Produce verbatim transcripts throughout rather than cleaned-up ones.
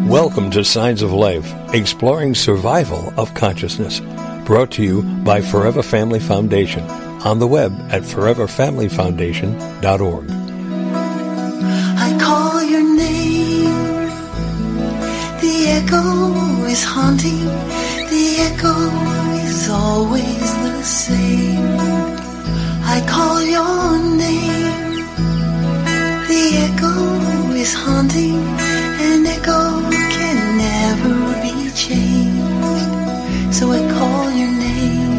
Welcome to Signs of Life, exploring survival of consciousness. Brought to you by Forever Family Foundation. On the web at forever family foundation dot org. I call your name. The echo is haunting. The echo is always the same. I call your name. The echo is haunting. An echo can never be changed. So I call your name.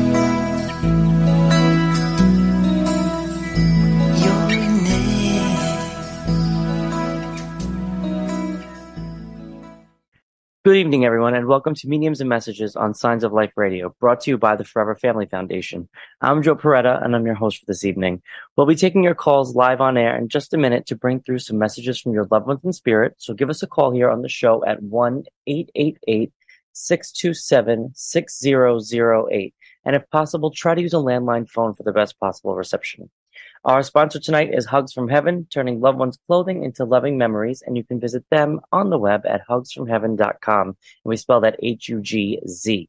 Good evening, everyone, and welcome to Mediums and Messages on Signs of Life Radio, brought to you by the Forever Family Foundation. I'm Joe Peretta, and I'm your host for this evening. We'll be taking your calls live on air in just a minute to bring through some messages from your loved ones in spirit, so give us a call here on the show at one eight eight eight, six two seven, six zero zero eight. And if possible, try to use a landline phone for the best possible reception. Our sponsor tonight is Hugs from Heaven, turning loved ones' clothing into loving memories, and you can visit them on the web at hugs from heaven dot com, and we spell that H U G Z.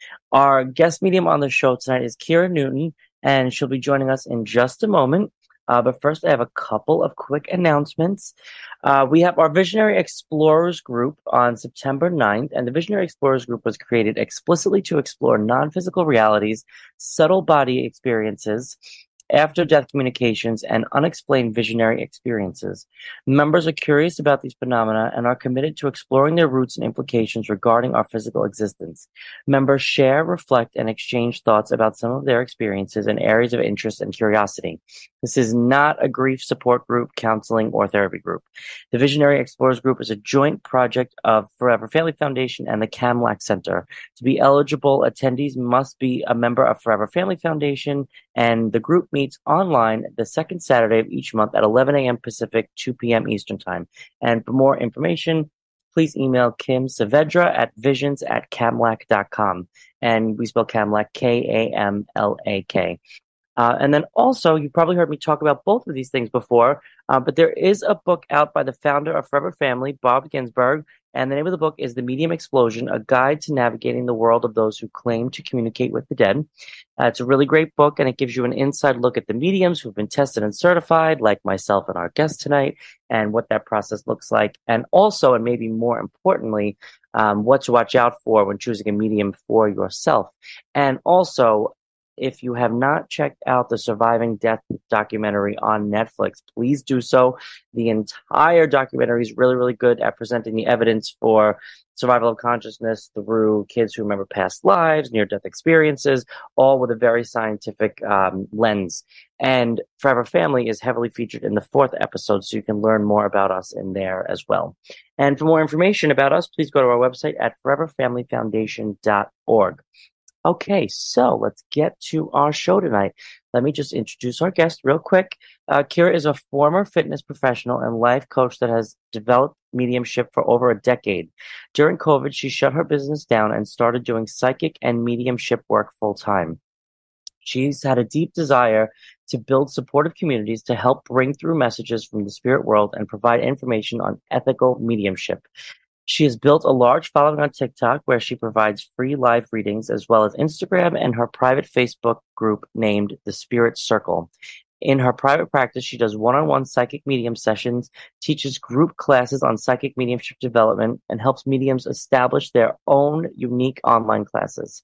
Our guest medium on the show tonight is Kira Newton, and she'll be joining us in just a moment. Uh, but first, I have a couple of quick announcements. Uh, we have our Visionary Explorers group on September ninth, and the Visionary Explorers group was created explicitly to explore non-physical realities, subtle body experiences, after-death communications, and unexplained visionary experiences. Members are curious about these phenomena and are committed to exploring their roots and implications regarding our physical existence. Members share, reflect, and exchange thoughts about some of their experiences and areas of interest and curiosity. This is not a grief support group, counseling, or therapy group. The Visionary Explorers Group is a joint project of Forever Family Foundation and the Kamlak Center. To be eligible, attendees must be a member of Forever Family Foundation, and the group meets online the second Saturday of each month at eleven a.m. Pacific, two p.m. Eastern Time. And for more information, please email Kim Saavedra at visions at kamlak dot com. And we spell Kamlak K A M L A K. Uh, and then also, you probably heard me talk about both of these things before, uh, but there is a book out by the founder of Forever Family, Bob Ginsberg, and the name of the book is The Medium Explosion, A Guide to Navigating the World of Those Who Claim to Communicate with the Dead. Uh, it's a really great book, and it gives you an inside look at the mediums who've been tested and certified, like myself and our guest tonight, and what that process looks like. And also, and maybe more importantly, um, what to watch out for when choosing a medium for yourself. And also, if you have not checked out the Surviving Death documentary on Netflix, please do so. The entire documentary is really, really good at presenting the evidence for survival of consciousness through kids who remember past lives, near-death experiences, all with a very scientific um, lens. And Forever Family is heavily featured in the fourth episode, so you can learn more about us in there as well. And for more information about us, please go to our website at forever family foundation dot org. Okay, so let's get to our show tonight. Let me just introduce our guest real quick. Uh, Kira is a former fitness professional and life coach that has developed mediumship for over a decade. During COVID, she shut her business down and started doing psychic and mediumship work full-time. She's had a deep desire to build supportive communities to help bring through messages from the spirit world and provide information on ethical mediumship. She has built a large following on TikTok where she provides free live readings, as well as Instagram and her private Facebook group named The Spirit Circle. In her private practice, she does one-on-one psychic medium sessions, teaches group classes on psychic mediumship development, and helps mediums establish their own unique online classes,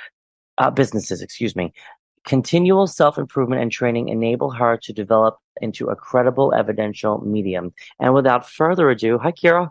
uh, businesses, excuse me. Continual self-improvement and training enable her to develop into a credible evidential medium. And without further ado, hi, Kira.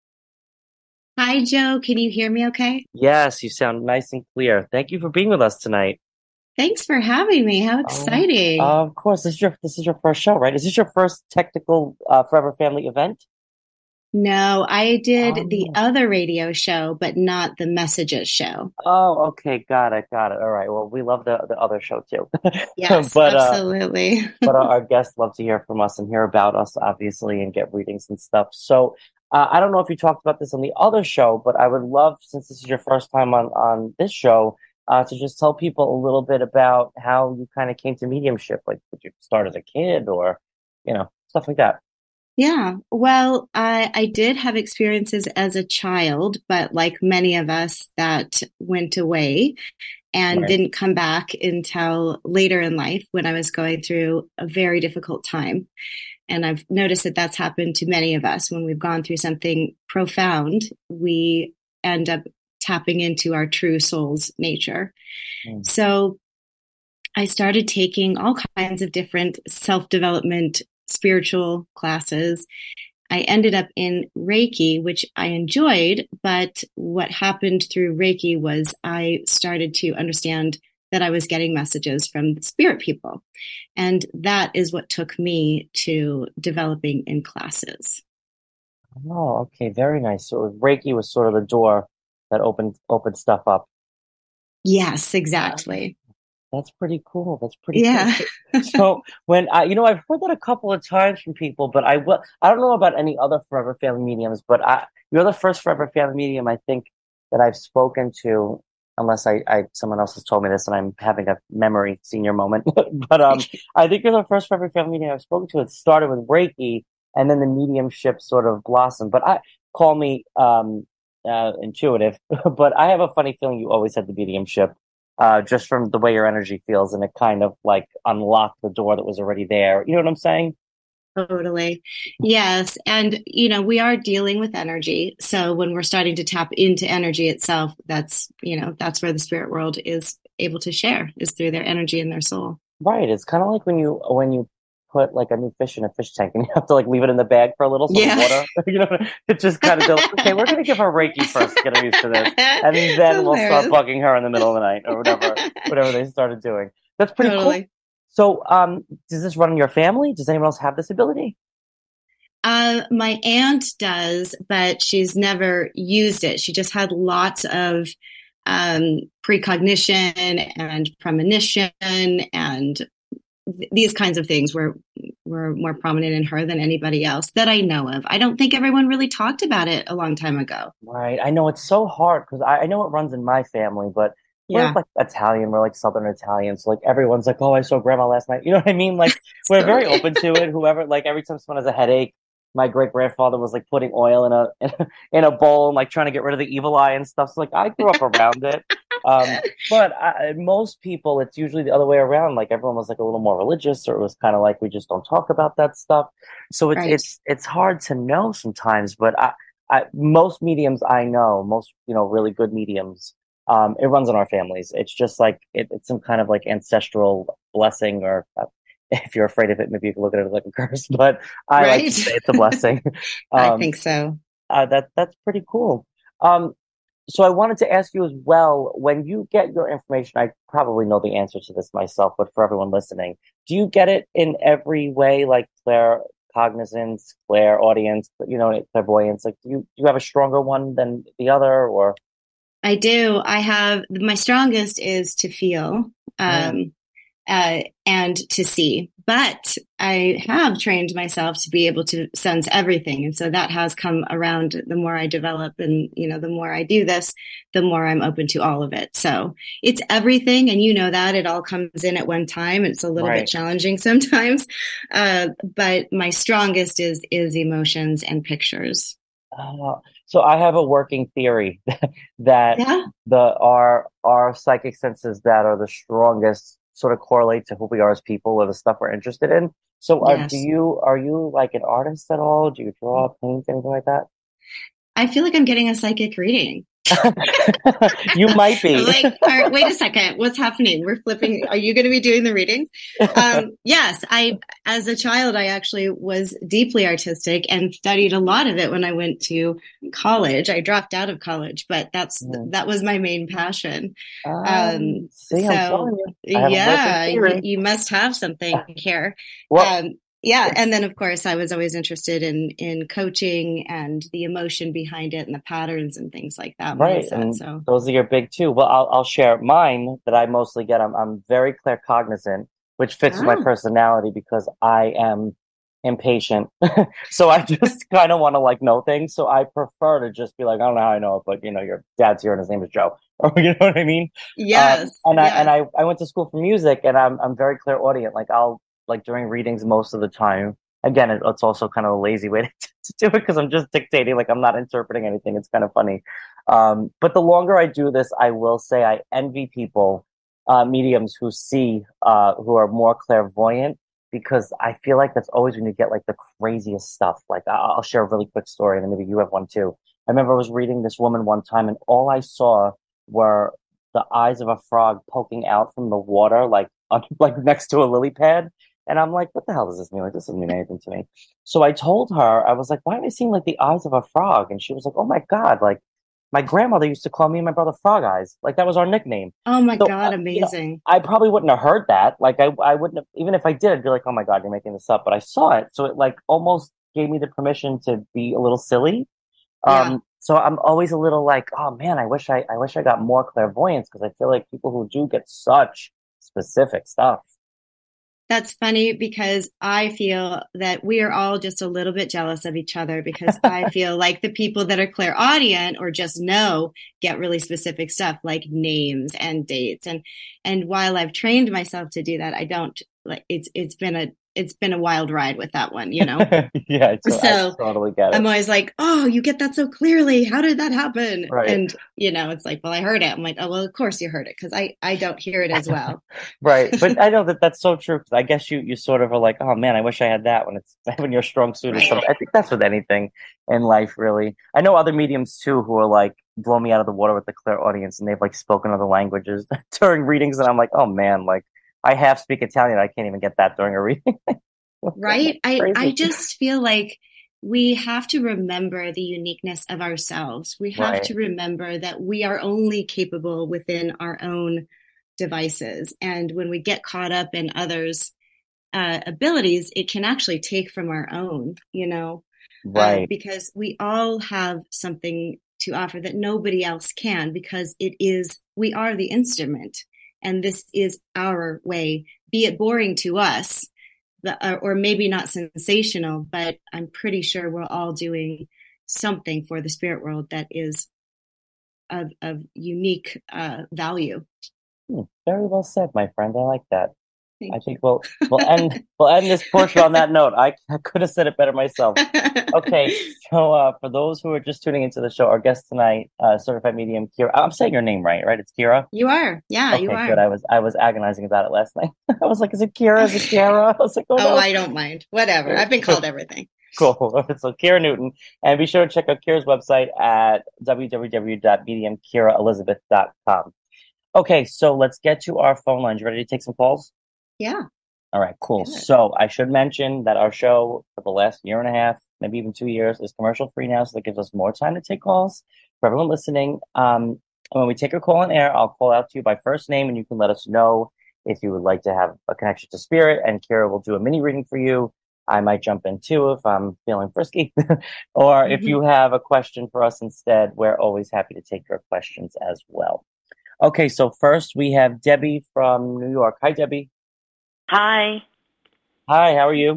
Hi, Joe. Can you hear me okay? Yes, you sound nice and clear. Thank you for being with us tonight. Thanks for having me. How exciting. Uh, of course. This is your this is your first show, right? Is this your first technical uh, Forever Family event? No, I did Oh. the other radio show, but not the Messages show. Oh, okay. Got it. Got it. All right. Well, we love the, the other show too. Yes, but, absolutely. Uh, but our, our guests love to hear from us and hear about us, obviously, and get readings and stuff. So uh, I don't know if you talked about this on the other show, but I would love, since this is your first time on, on this show, uh, to just tell people a little bit about how you kind of came to mediumship. Like, did you start as a kid or, you know, stuff like that? Yeah. Well, I, I did have experiences as a child, but like many of us, that went away and Right. didn't come back until later in life when I was going through a very difficult time. And I've noticed that that's happened to many of us. When we've gone through something profound, we end up tapping into our true soul's nature. Mm. So I started taking all kinds of different self development spiritual classes. I ended up in Reiki, which I enjoyed, but what happened through Reiki was I started to understand that I was getting messages from spirit people. And that is what took me to developing in classes. Oh, okay, very nice. So Reiki was sort of the door that opened opened stuff up. Yes, Uh, exactly. That's pretty cool. That's pretty cool. Yeah. So, so when I, you know, I've heard that a couple of times from people, but I will, I don't know about any other Forever Family mediums, but I, you're the first Forever Family medium I think that I've spoken to, unless I, I, someone else has told me this and I'm having a memory senior moment. But um, I think you're the first Forever Family medium I've spoken to. It started with Reiki, and then the mediumship sort of blossomed. But I call me um uh, intuitive, but I have a funny feeling you always had the mediumship uh, just from the way your energy feels, and it kind of like unlocked the door that was already there. You know what I'm saying? Totally. Yes. And, you know, we are dealing with energy. So when we're starting to tap into energy itself, that's, you know, that's where the spirit world is able to share, is through their energy and their soul. Right. It's kind of like when you when you put like a new fish in a fish tank and you have to like leave it in the bag for a little so the Yeah. water, you know, it just kind of goes, okay, we're gonna give her Reiki first, get her used to this, and then we'll start Hilarious. bugging her in the middle of the night or whatever, whatever they started doing. That's pretty cool. Totally. So, um, does this run in your family? Does anyone else have this ability? Uh, my aunt does, but she's never used it. She just had lots of um, precognition and premonition, and th- these kinds of things were were more prominent in her than anybody else that I know of. I don't think everyone really talked about it a long time ago. Right. I know it's so hard because I, I know it runs in my family, but we're Yeah, like Italian, we're like Southern Italian. So like everyone's like, oh, I saw grandma last night. You know what I mean? Like we're very totally. open to it. Whoever, like every time someone has a headache, my great grandfather was like putting oil in a, in a in a bowl and like trying to get rid of the evil eye and stuff. So like I grew up around it. Um, but I, most people, it's usually the other way around. Like everyone was like a little more religious, or it was kind of like we just don't talk about that stuff. So it's Right. it's it's hard to know sometimes. But I, I most mediums I know, most you know really good mediums, um, it runs in our families. It's just like it, it's some kind of like ancestral blessing, or uh, if you're afraid of it, maybe you can look at it like a curse. But I like to Right. say it's a blessing. I Um, think so. uh, that that's pretty cool. Um, so I wanted to ask you as well, when you get your information, I probably know the answer to this myself, but for everyone listening, do you get it in every way, like claircognizance, clairaudience, you know, clairvoyance? Like, do you do you have a stronger one than the other, or? I do. I have my strongest is to feel. Mm, Um, uh, and to see. But I have trained myself to be able to sense everything. And so that has come around the more I develop and, you know, the more I do this, the more I'm open to all of it. So it's everything. And you know that it all comes in at one time. It's a little bit right. challenging sometimes. Uh, but my strongest is, is emotions and pictures. Uh, so I have a working theory that Yeah. the our our psychic senses that are the strongest sort of correlate to who we are as people or the stuff we're interested in. So are do Yes. you are you like an artist at all? Do you draw, paint, anything like that? I feel like I'm getting a psychic reading. You might I'm be. like, all right, wait a second. What's happening? We're flipping. Are you going to be doing the readings? Um, yes, I, as a child, I actually was deeply artistic and studied a lot of it when I went to college. I dropped out of college, but that's, Mm. that was my main passion. Um, Um, see, I'm so telling you, I have a working yeah, you, theory. you must have something here. Well, Um, yeah, and then of course I was always interested in in coaching and the emotion behind it and the patterns and things like that right, mindset. and So those are your big two. Well, I'll I'll share mine that I mostly get. I'm I'm very claircognizant, which fits with my ah, personality because I am impatient. So I just kind of want to like know things. So I prefer to just be like, I don't know how I know it, but you know, your dad's here and his name is Joe, or you know what I mean. Um, yes, and I and yes. I I went to school for music, and I'm I'm very clairaudient. Like I'll like during readings most of the time. again, it, it's also kind of a lazy way to, to do it because I'm just dictating, like I'm not interpreting anything. It's kind of funny. Um, but the longer I do this, I will say I envy people, uh, mediums who see, uh, who are more clairvoyant, because I feel like that's always when you get like the craziest stuff. Like I'll I'll share a really quick story, and then maybe you have one too. I remember I was reading this woman one time, and all I saw were the eyes of a frog poking out from the water, like on, like next to a lily pad. And I'm like, what the hell does this mean? Like, this doesn't mean anything to me. So I told her, I was like, why am I seeing like the eyes of a frog? And she was like, oh my God, like my grandmother used to call me and my brother Frog Eyes. Like that was our nickname. Oh my So, God, uh, you know, amazing. I probably wouldn't have heard that. Like I, I wouldn't have, even if I did, I'd be like, oh my God, you're making this up. But I saw it. So it like almost gave me the permission to be a little silly. Yeah. Um, so I'm always a little like, oh man, I wish I, I wish I got more clairvoyance because I feel like people who do get such specific stuff. That's funny because I feel that we are all just a little bit jealous of each other because I feel like the people that are clairaudient or just know get really specific stuff like names and dates. And, and while I've trained myself to do that, I don't like it's, it's been a, it's been a wild ride with that one, you know? Yeah. So, So I totally get it. I'm always like, oh, you get that so clearly. How did that happen? Right. And, you know, it's like, well, I heard it. I'm like, oh, well, of course you heard it because I, I don't hear it as well. Right. But I know that that's so true. 'Cause I guess you, you sort of are like, oh man, I wish I had that when it's when you're strong suit or Right. something. I think that's with anything in life, really. I know other mediums too who are like, blow me out of the water with the clairaudience and they've like spoken other languages during readings. And I'm like, oh man, like I half speak Italian. I can't even get that during a reading. Right. I, Crazy. I just feel like we have to remember the uniqueness of ourselves. We have Right. to remember that we are only capable within our own devices. And when we get caught up in others' uh, abilities, it can actually take from our own, you know, uh, Right. because we all have something to offer that nobody else can because it is, we are the instrument and this is our way, be it boring to us. The, or maybe not sensational, but I'm pretty sure we're all doing something for the spirit world that is of, of unique uh, value. Hmm, very well said, my friend. I like that. Thank I think we'll we'll end we'll end this portion on that note. I, I could have said it better myself. Okay, so uh, for those who are just tuning into the show, our guest tonight, uh, certified medium Kira. I'm saying your name right, right? It's Kira. You are, yeah, Okay, you are. good. I was I was agonizing about it last night. I was like, is it Kira? Is it Kira? I was like, oh, Oh, no. I don't mind. Whatever. I've been called everything. Cool. So Kira Newton, and be sure to check out Kira's website at w w w dot medium kira elizabeth dot com. Okay, so let's get to our phone lines. You ready to take some calls? Yeah. All right, cool. Good. So I should mention that our show for the last year and a half, maybe even two years, is commercial free now, so that gives us more time to take calls for everyone listening. Um, and when we take a call on air, I'll call out to you by first name, and you can let us know if you would like to have a connection to spirit, and Kira will do a mini reading for you. I might jump in too if I'm feeling frisky. Or if Mhm. you have a question for us instead, we're always happy to take your questions as well. Okay, so first we have Debbie from New York. Hi, Debbie. Hi. Hi, how are you?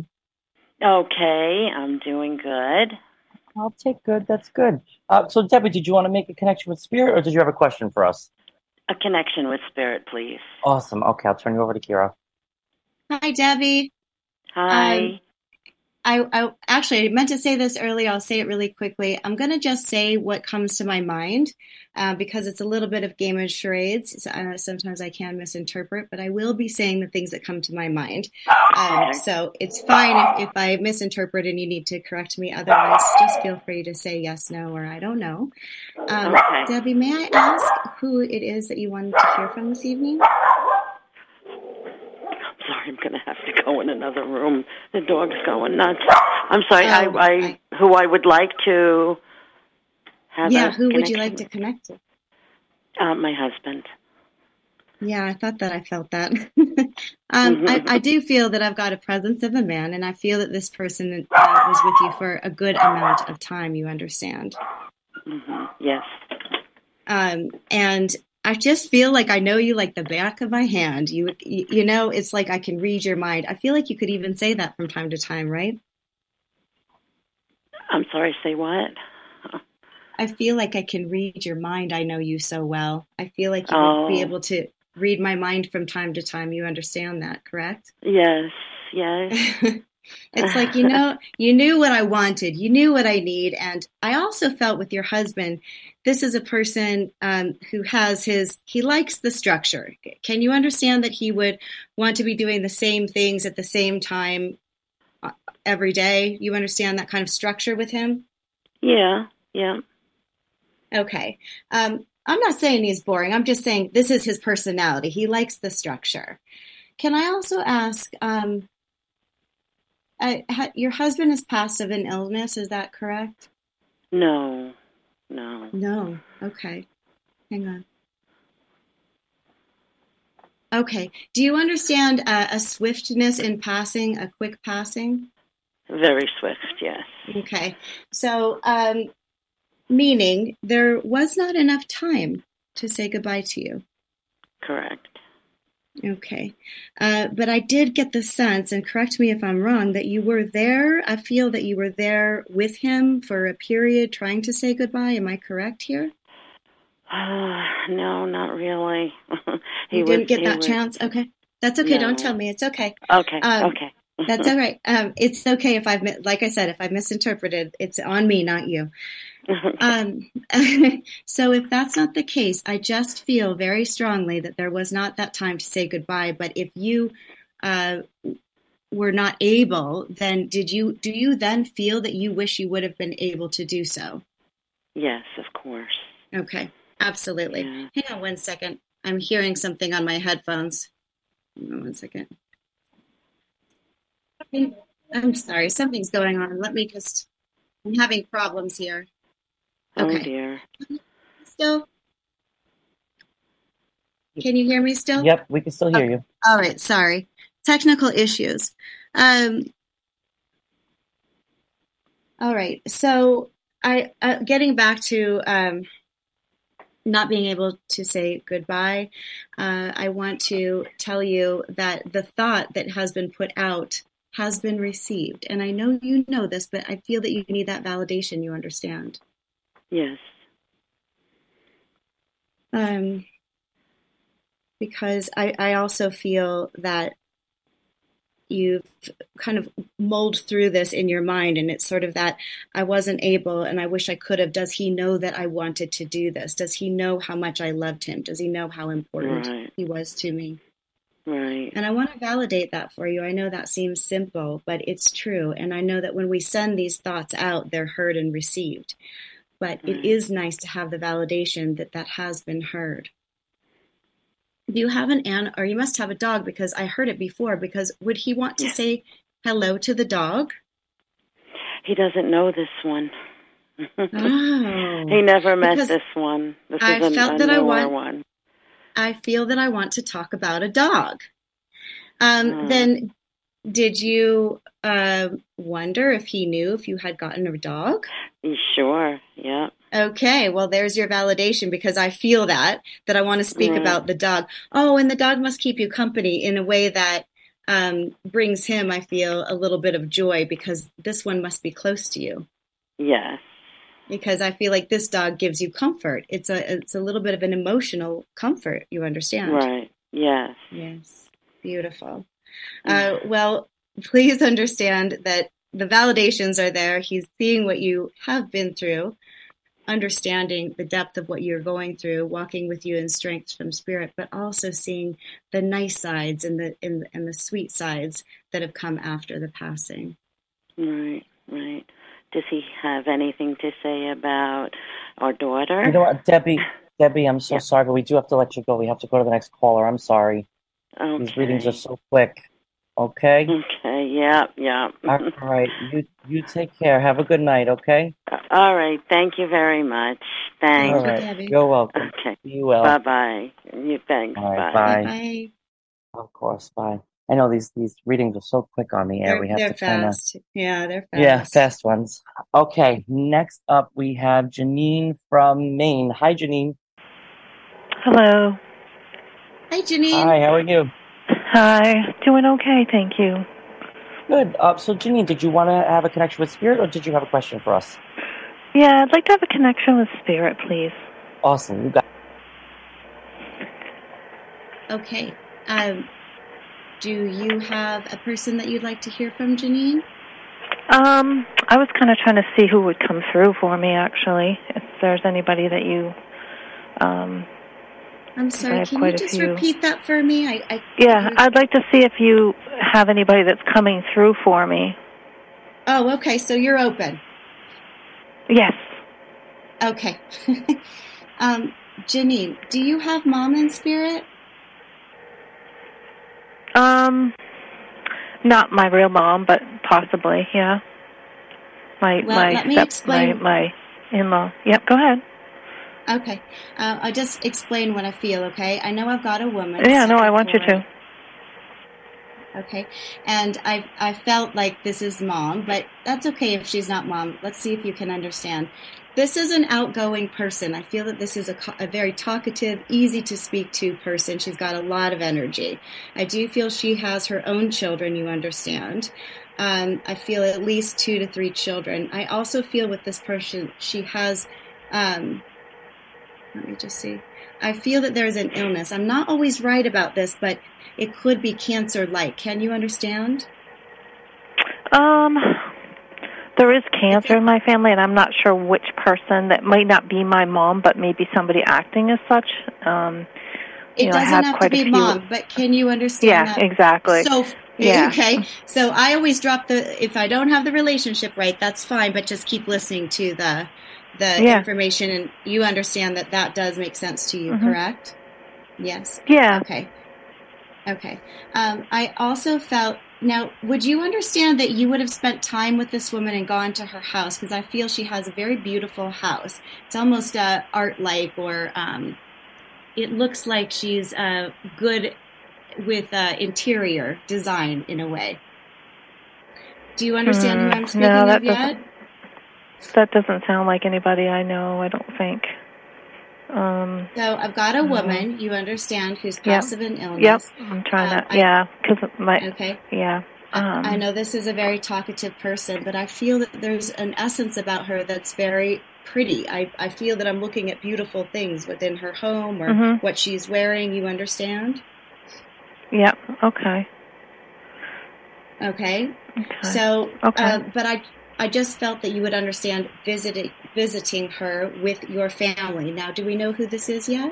Okay, I'm doing good. I'll take good. That's good. Uh, so, Debbie, did you want to make a connection with Spirit, or did you have a question for us? A connection with spirit, please. Awesome. Okay, I'll turn you over to Kira. Hi, Debbie. Hi. Um, I, I actually I meant to say this earlier. I'll say it really quickly. I'm going to just say what comes to my mind uh, because it's a little bit of game of charades. So, uh, sometimes I can misinterpret, but I will be saying the things that come to my mind. Um, so it's fine if, if I misinterpret and you need to correct me. Otherwise, just feel free to say yes, no, or I don't know. Um, Okay. Debbie, may I ask who it is that you wanted to hear from this evening? Sorry, I'm going to have to go in another room. The dog's going nuts. I'm sorry. Oh, I, I, I- who I would like to have. Yeah, a who would you connection like to with. connect to? Uh, my husband. Yeah, I thought that I felt that. um, I, I do feel that I've got a presence of a man, and I feel that this person uh, was with you for a good amount of time, you understand. hmm Yes. Um, and I just feel like I know you like the back of my hand. You, you, you know, it's like I can read your mind. I feel like you could even say that from time to time, right? I'm sorry. Say what? I feel like I can read your mind. I know you so well. I feel like you Oh. would be able to read my mind from time to time. You understand that, correct? Yes. Yes. It's like, you know, you knew what I wanted, you knew what I need. And I also felt with your husband, this is a person um, who has his, he likes the structure. Can you understand that he would want to be doing the same things at the same time every day? You understand that kind of structure with him? Yeah, yeah. Okay. Um, I'm not saying he's boring. I'm just saying this is his personality. He likes the structure. Can I also ask, um, uh, ha- your husband has passed of an illness, is that correct? No, no. No. Okay. Hang on. Okay. Do you understand uh, a swiftness in passing, a quick passing? Very swift, yes. Okay. So, um, meaning there was not enough time to say goodbye to you. Correct. Okay. Uh, but I did get the sense, and correct me if I'm wrong, that you were there. I feel that you were there with him for a period trying to say goodbye. Am I correct here? Uh, no, not really. he You didn't was, get he that was, chance? Okay. That's okay. No. Don't tell me. It's okay. Okay, Um, okay. That's all right. Um, it's okay if I've, mi- like I said, if I misinterpreted, it's on me, not you. Um, so if that's not the case, I just feel very strongly that there was not that time to say goodbye. But if you uh, were not able, then did you, do you then feel that you wish you would have been able to do so? Yes, of course. Okay, absolutely. Yeah. Hang on one second. I'm hearing something on my headphones. Hang on one second. I'm sorry, something's going on. Let me just, I'm having problems here. Okay. Oh, dear. Still? Can you hear me still? Yep, we can still hear Okay. you. All right, sorry. Technical issues. Um, all right, so I uh, getting back to um, not being able to say goodbye, uh, I want to tell you that the thought that has been put out has been received. And I know you know this, but I feel that you need that validation, you understand. Yes. Um, because I, I also feel that you've kind of mulled through this in your mind, and it's sort of that I wasn't able and I wish I could have. Does he know that I wanted to do this? Does he know how much I loved him? Does he know how important Right. he was to me? Right. And I want to validate that for you. I know that seems simple, but it's true. And I know that when we send these thoughts out, they're heard and received. But Right. it is nice to have the validation that that has been heard. Do you have an animal, or you must have a dog, because I heard it before, because would he want to Yeah. say hello to the dog? He doesn't know this one. Oh. He never met Because this one. This I is a, felt a that I newer want- one. I feel that I want to talk about a dog. Um, Uh. Then did you uh, wonder if he knew if you had gotten a dog? Sure, yeah. Okay, well, there's your validation, because I feel that, that I want to speak Right. about the dog. Oh, and the dog must keep you company in a way that um, brings him, I feel, a little bit of joy, because this one must be close to you. Yes. Because I feel like this dog gives you comfort. It's a it's a little bit of an emotional comfort, you understand? Right. Yes. Yes, beautiful. Uh, well, please understand that the validations are there. He's seeing what you have been through, understanding the depth of what you're going through, walking with you in strength from spirit, but also seeing the nice sides and the and, and the sweet sides that have come after the passing. Right, right. Does he have anything to say about our daughter? You know what, Debbie, Debbie, I'm so Yeah. sorry, but we do have to let you go. We have to go to the next caller. I'm sorry. Okay. These readings are so quick. Okay? Okay, yeah, yeah. All right. You you take care. Have a good night, okay? All right, thank you very much. Thanks. All right. Debbie. You're welcome. Okay. Be well. Bye-bye. You thanks. All right, Bye. bye. Bye. Of course, bye. I know these, these readings are so quick on the air. They're, we have they're to kind of... fast. Yeah, they're fast. Yeah, fast ones. Okay, next up we have Janine from Maine. Hi, Janine. Hello. Hi, Janine. Hi, how are you? Hi. Doing okay, thank you. Good. Uh, so, Janine, did you want to have a connection with Spirit, or did you have a question for us? Yeah, I'd like to have a connection with Spirit, please. Awesome. You got. Okay. Um, do you have a person that you'd like to hear from, Janine? Um, I was kind of trying to see who would come through for me, actually, if there's anybody that you... Um, I'm sorry, can you just few. repeat that for me? I, I Yeah, you... I'd like to see if you have anybody that's coming through for me. Oh, okay, so you're open. Yes. Okay. um, Janine, do you have Mom in spirit? Um, not my real mom, but possibly, yeah. My well, my let me step, explain. my, my in-law. Yep, go ahead. Okay. Uh, I'll just explain what I feel, okay? I know I've got a woman. Yeah, no, I want you to. Okay. And I I felt like this is Mom, but that's okay if she's not Mom. Let's see if you can understand. This is an outgoing person. I feel that this is a, a very talkative, easy to speak to person. She's got a lot of energy. I do feel she has her own children, you understand. Um, I feel at least two to three children. I also feel with this person, she has... Um, Let me just see. I feel that there's an illness. I'm not always right about this, but it could be cancer-like. Can you understand? Um, there is cancer in my family, and I'm not sure which person. That might not be my mom, but maybe somebody acting as such. Um, it you know, doesn't I have, have quite to be a few... Mom, but can you understand yeah, that? Yeah, exactly. So, yeah. Okay, so I always drop the, if I don't have the relationship right, that's fine, but just keep listening to the... the yeah. information, and you understand that that does make sense to you, mm-hmm. correct? Yes. Yeah. Okay. Okay. Um, I also felt, now, would you understand that you would have spent time with this woman and gone to her house? Because I feel she has a very beautiful house. It's almost uh, art-like, or um, it looks like she's uh, good with uh, interior design in a way. Do you understand mm, who I'm speaking no, that of yet? Doesn't... That doesn't sound like anybody I know, I don't think. Um, so I've got a woman, uh, you understand, who's passive yep. in illness. Yep, I'm trying uh, to, I, yeah, because my, okay. yeah. Um, I, I know this is a very talkative person, but I feel that there's an essence about her that's very pretty. I, I feel that I'm looking at beautiful things within her home, or mm-hmm. what she's wearing, you understand? Yep, okay. Okay. Okay. So, okay. Uh, but I... I just felt that you would understand visiting visiting her with your family. Now, do we know who this is yet?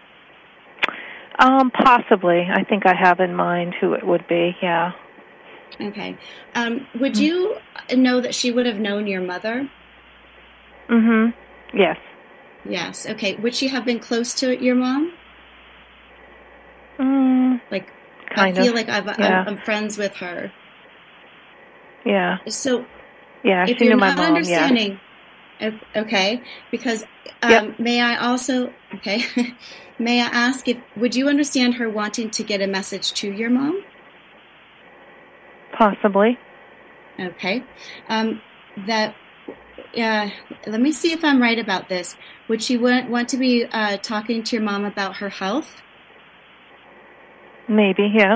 Um, possibly. I think I have in mind who it would be, yeah. Okay. Um, would you know that she would have known your mother? Mm-hmm. Yes. Yes. Okay. Would she have been close to your mom? Mm, like, kind I feel of. like I've, yeah. I'm, I'm friends with her. Yeah. So... Yeah, if she you're knew my not mom, understanding, yeah. Okay, because um, yep. may I also, okay, may I ask if, would you understand her wanting to get a message to your mom? Possibly. Okay, um, that, uh, let me see if I'm right about this. Would she want, want to be uh, talking to your mom about her health? Maybe, yeah.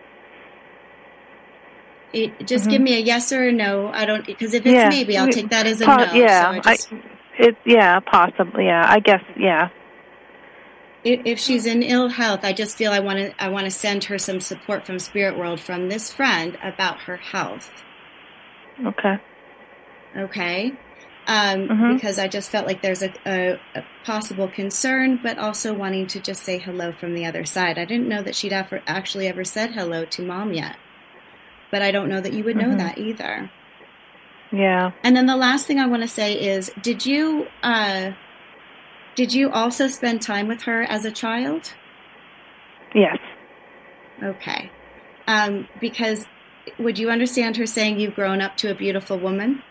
It, just mm-hmm. give me a yes or a no. I don't, because if it's yeah. maybe, I'll take that as a po- no. Yeah, so I just, I, it, yeah, possibly. Yeah, I guess. Yeah. If, if she's in ill health, I just feel I want to, I want to send her some support from Spirit World from this friend about her health. Okay. Okay. Um, mm-hmm. Because I just felt like there's a, a, a possible concern, but also wanting to just say hello from the other side. I didn't know that she'd ever, actually ever said hello to Mom yet. But I don't know that you would know mm-hmm. that either. Yeah. And then the last thing I want to say is, did you uh, did you also spend time with her as a child? Yes. Okay. Um, because would you understand her saying you've grown up to a beautiful woman?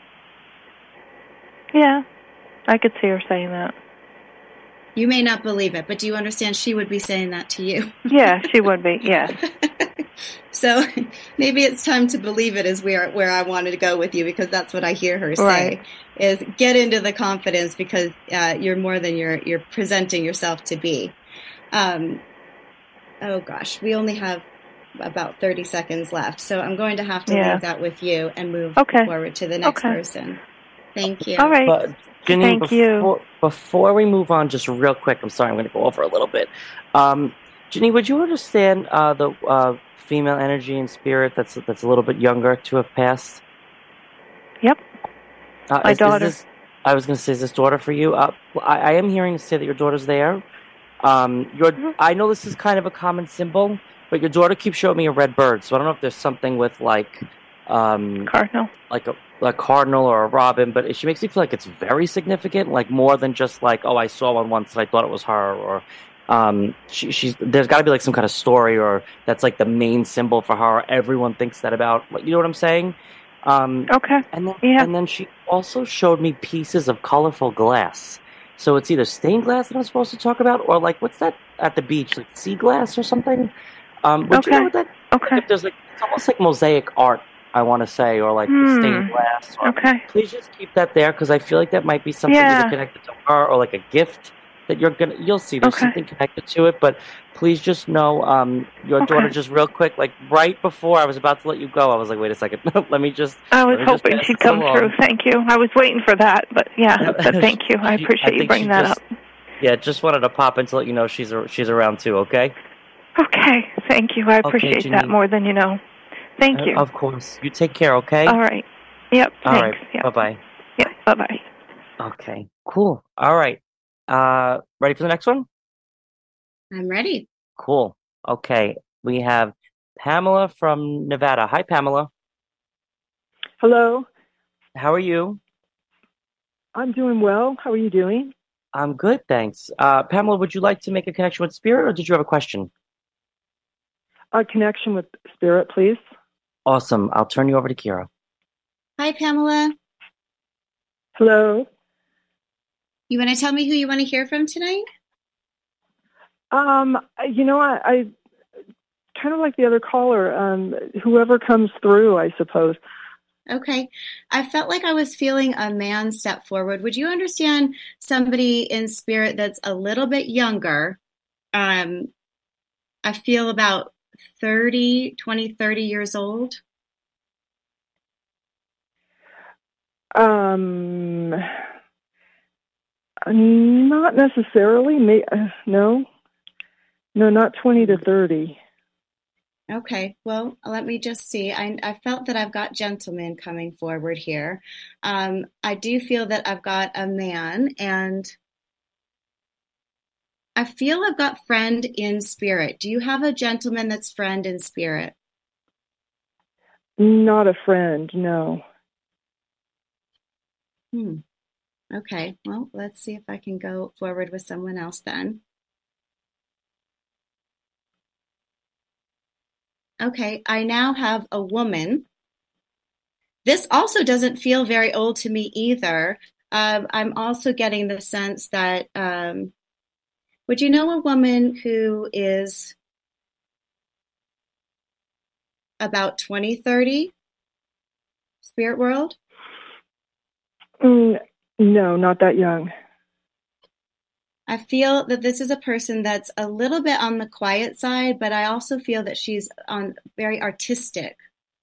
Yeah, I could see her saying that. You may not believe it, but do you understand she would be saying that to you? Yeah, she would be, yes. So maybe it's time to believe it is where where I wanted to go with you, because that's what I hear her say, right. is get into the confidence, because uh, you're more than you're you're presenting yourself to be. Um, oh gosh, we only have about thirty seconds left, so I'm going to have to yeah. leave that with you and move okay. forward to the next okay. person. Thank you. All right. But Janine, Thank before, you. Before we move on, just real quick, I'm sorry, I'm going to go over a little bit. Um, Janine, would you understand uh, the uh, female energy and spirit that's that's a little bit younger to have passed? Yep. Uh, My is, daughter. Is this, I was going to say, is this daughter for you? Uh, I, I am hearing you say that your daughter's there. Um, your Mhm. I know this is kind of a common symbol, but your daughter keeps showing me a red bird. So I don't know if there's something with like, um, Cardinal. like a, a cardinal or a robin. But she makes me feel like it's very significant, like more than just like, oh, I saw one once and I thought it was her, or um, she, she's there's got to be like some kind of story, or that's like the main symbol for her. Everyone thinks that about. You know what I'm saying? Um, Okay. and then Yeah. and then she also showed me pieces of colorful glass. So it's either stained glass that I'm supposed to talk about, or like what's that at the beach, like sea glass or something? Um, would you know Okay. what that? Okay. Like if there's like it's almost like mosaic art, I want to say, or like stained Hmm. glass. Or, Okay. please just keep that there because I feel like that might be something either Yeah. connected to her or like a gift that you're gonna. You'll see there's Okay. something connected to it, but please just know, um, your Okay. daughter just real quick, like right before I was about to let you go, I was like, wait a second, let me just. I was let me just hoping pass she'd this come along. through. Thank you. I was waiting for that, but yeah. But thank you. I She- appreciate you think bringing she that just- up. Yeah, just wanted to pop in to let you know she's a, she's around too. Okay. Okay. Thank you. I appreciate that Janine. more than you know. Thank Uh, you. Of course. You take care. Okay. All right. Yep. All Thanks. right. Yep. Bye bye. Yep. Bye bye. Okay. Cool. All right. Uh, ready for the next one? I'm ready. Cool. Okay. We have Pamela from Nevada. Hi, Pamela. Hello. How are you? I'm doing well. How are you doing? I'm good, thanks. Uh, Pamela, would you like to make a connection with Spirit, or did you have a question? A connection with Spirit, please. Awesome. I'll turn you over to Kira. Hi, Pamela. Hello. You want to tell me who you want to hear from tonight? Um, you know, I, I kind of like the other caller. Um, whoever comes through, I suppose. Okay. I felt like I was feeling a man step forward. Would you understand somebody in spirit that's a little bit younger? Um, I feel about thirty, twenty, thirty years old. Um, not necessarily. May, uh, no, no, not twenty to thirty. Okay, well, let me just see. I, I felt that I've got gentlemen coming forward here. Um, I do feel that I've got a man, and I feel I've got friend in spirit. Do you have a gentleman that's friend in spirit? Not a friend. No. Hmm. Okay, well, let's see if I can go forward with someone else then. Okay, I now have a woman. This also doesn't feel very old to me either. Um, I'm also getting the sense that, um, would you know a woman who is about twenty, thirty? Spirit world? Mm, no, not that young. I feel that this is a person that's a little bit on the quiet side, but I also feel that she's on very artistic.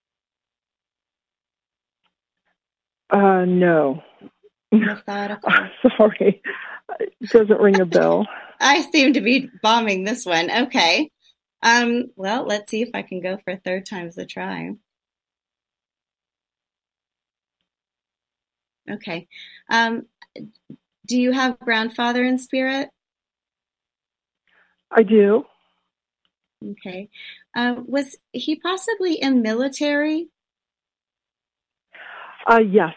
Uh, no. Methodical. Sorry. It doesn't ring a bell. I seem to be bombing this one. Okay. Um, well, let's see if I can go for a third time's the try. Okay. Um, do you have grandfather in spirit? I do. Okay. Uh, was he possibly in military? Uh, yes.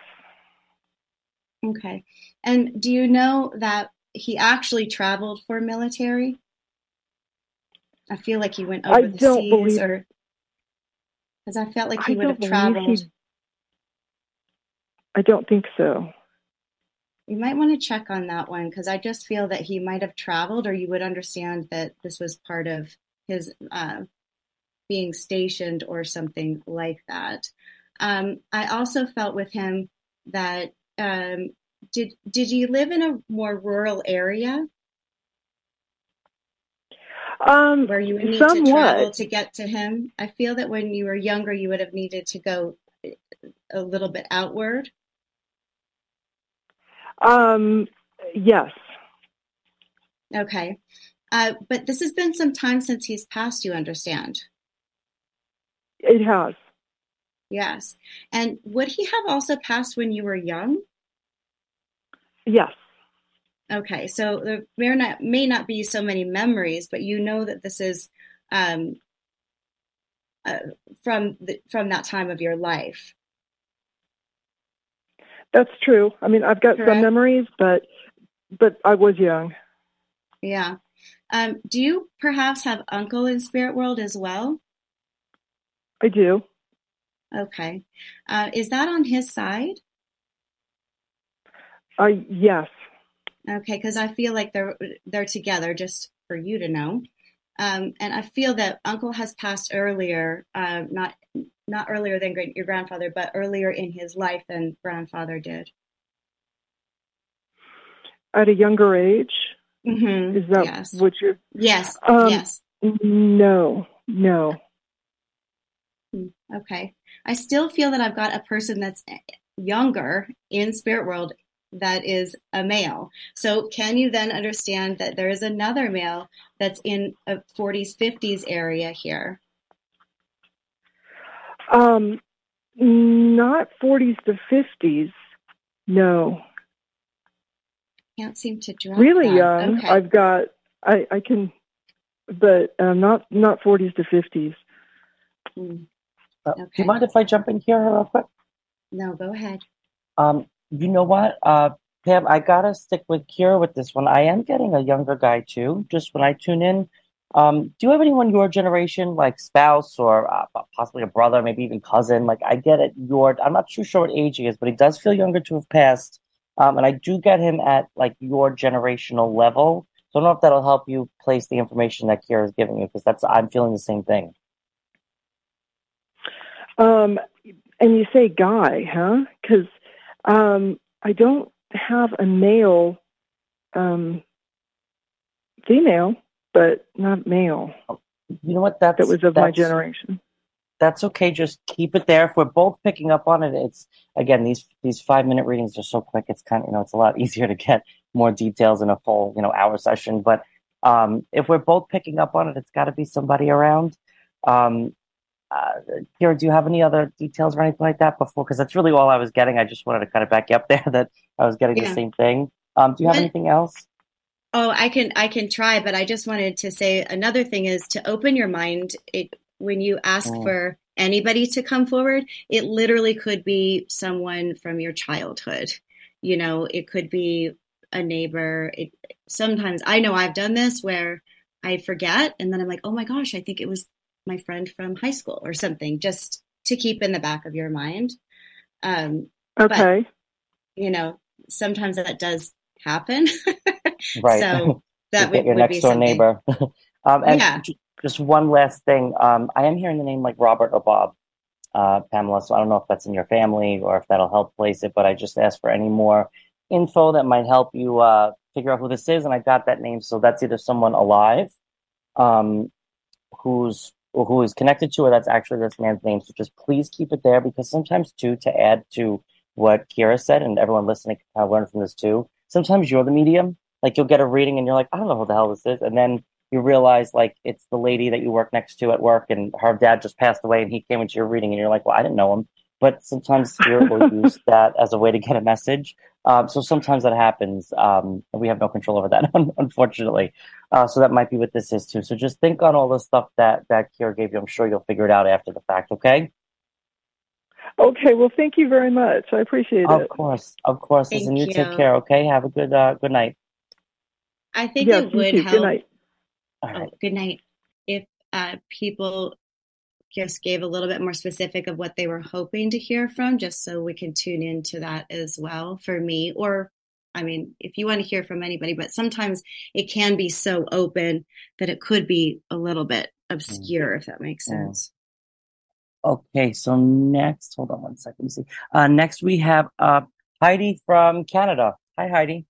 Okay. And do you know that he actually traveled for military? I feel like he went over I the don't seas, believe- or because I felt like he I would have don't believe traveled. he- I don't think so. You might want to check on that one because I just feel that he might have traveled, or you would understand that this was part of his uh, being stationed or something like that. Um, I also felt with him that um, did did you live in a more rural area Um, where you would need somewhat. to travel to get to him? I feel that when you were younger, you would have needed to go a little bit outward. Um, yes. Okay. Uh, but this has been some time since he's passed, you understand? It has. Yes. And would he have also passed when you were young? Yes. Okay, so there may not, may not be so many memories, but you know that this is um, uh, from the, from that time of your life. That's true. I mean, I've got Correct. some memories, but but I was young. Yeah. Um, do you perhaps have uncle in spirit world as well? I do. Okay. Uh, is that on his side? I yes. Okay, because I feel like they're they're together, just for you to know. Um, and I feel that uncle has passed earlier, uh, not not earlier than great, your grandfather, but earlier in his life than grandfather did. At a younger age? Mm-hmm. Is that yes. what you're... Yes, um, yes. No, no. Okay. I still feel that I've got a person that's younger in spirit world that is a male. So can you then understand that there is another male that's in a forties, fifties area here? Um, not forties to fifties. No. Can't seem to drop Really that. young. Okay. I've got, I, I can, but uh, not, not forties to fifties. Mm. Uh, Okay. Do you mind if I jump in here real quick? No, go ahead. Um, you know what, uh, Pam, I gotta stick with Kira with this one. I am getting a younger guy too, just when I tune in. Um, do you have anyone your generation, like spouse or uh, possibly a brother, maybe even cousin? Like I get it, your, I'm not too sure what age he is, but he does feel younger to have passed. Um, and I do get him at like your generational level. So I don't know if that'll help you place the information that Kira is giving you, because that's, I'm feeling the same thing. Um, and you say guy, huh? Because um, I don't have a male, um, female, but not male. You know what? That's, that was of that's, my generation. That's okay. Just keep it there. If we're both picking up on it, it's again these these five minute readings are so quick. It's kind of you know it's a lot easier to get more details in a full you know hour session. But um, if we're both picking up on it, it's got to be somebody around. Um, uh, Kira, do you have any other details or anything like that before? Because that's really all I was getting. I just wanted to kind of back you up there that I was getting Yeah. the same thing. Um, do you have What? anything else? Oh, I can I can try, but I just wanted to say another thing is to open your mind. It when you ask Mm. for anybody to come forward, it literally could be someone from your childhood. You know, it could be a neighbor. It sometimes I know I've done this where I forget and then I'm like, oh my gosh, I think it was my friend from high school or something, just to keep in the back of your mind. Um, Okay. but, you know, sometimes that does happen. Right. So that You would, get your would next be door something. neighbor. um, and Yeah. j- just one last thing. Um, I am hearing the name like Robert or Bob, uh, Pamela. So I don't know if that's in your family or if that'll help place it, but I just asked for any more info that might help you uh, figure out who this is. And I got that name. So that's either someone alive um, who's or who is connected to, or that's actually this man's name. So just please keep it there, because sometimes too, to add to what Kira said, and everyone listening can kind of learn from this too. Sometimes you're the medium. Like you'll get a reading and you're like, I don't know who the hell this is. And then you realize like it's the lady that you work next to at work and her dad just passed away and he came into your reading and you're like, well, I didn't know him. But sometimes Spirit will use that as a way to get a message. Um, so sometimes that happens. Um, and we have no control over that, unfortunately. Uh, so that might be what this is too. So just think on all the stuff that, that Kira gave you. I'm sure you'll figure it out after the fact. Okay. Okay. Well, thank you very much. I appreciate Of it. course. Of course. Thank Listen, you you. take care. Okay. Have a good, uh, good night. I think Yes, it you would too. Good help. night. All right. Oh, good night. If uh, people just gave a little bit more specific of what they were hoping to hear from, just so we can tune into that as well for me. Or, I mean, if you want to hear from anybody, but sometimes it can be so open that it could be a little bit obscure, if that makes Mm. sense. Okay, so next, hold on one second. Let me see. Uh, next we have uh, Heidi from Canada. Hi, Heidi.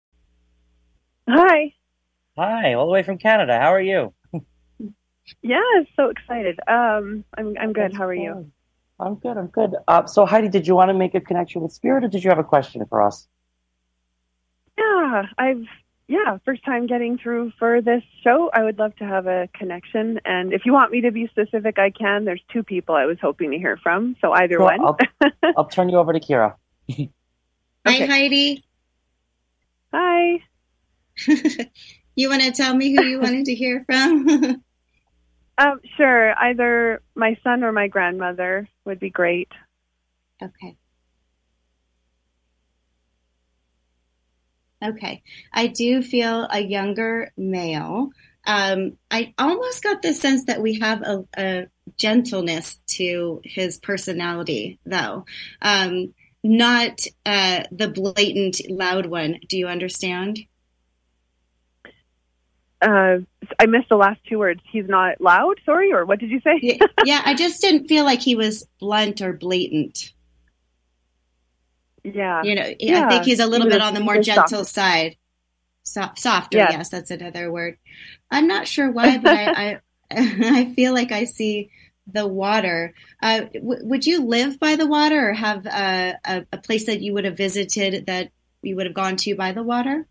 Hi. Hi, all the way from Canada. How are you? Yeah, so excited. Um, I'm I'm good. That's How are you? good. I'm good. I'm good. Uh, so Heidi, did you want to make a connection with Spirit, or did you have a question for us? Yeah, I've yeah, first time getting through for this show. I would love to have a connection. And if you want me to be specific, I can. There's two people I was hoping to hear from. So either Well, one. I'll, I'll turn you over to Kira. Hi, Okay. Heidi. Hi. You want to tell me who you wanted to hear from? Um, sure. Either my son or my grandmother would be great. Okay. Okay. I do feel a younger male. Um, I almost got the sense that we have a, a gentleness to his personality, though. Um, not uh, the blatant, loud one. Do you understand? Uh, I missed the last two words. He's not loud, sorry, or what did you say? Yeah, yeah, I just didn't feel like he was blunt or blatant. Yeah. You know, Yeah. I think he's a little He bit was- on the he more was gentle soft. side. So, softer, Yeah. yes, that's another word. I'm not sure why, but I, I, I feel like I see the water. Uh, w- would you live by the water, or have uh, a, a place that you would have visited that you would have gone to by the water?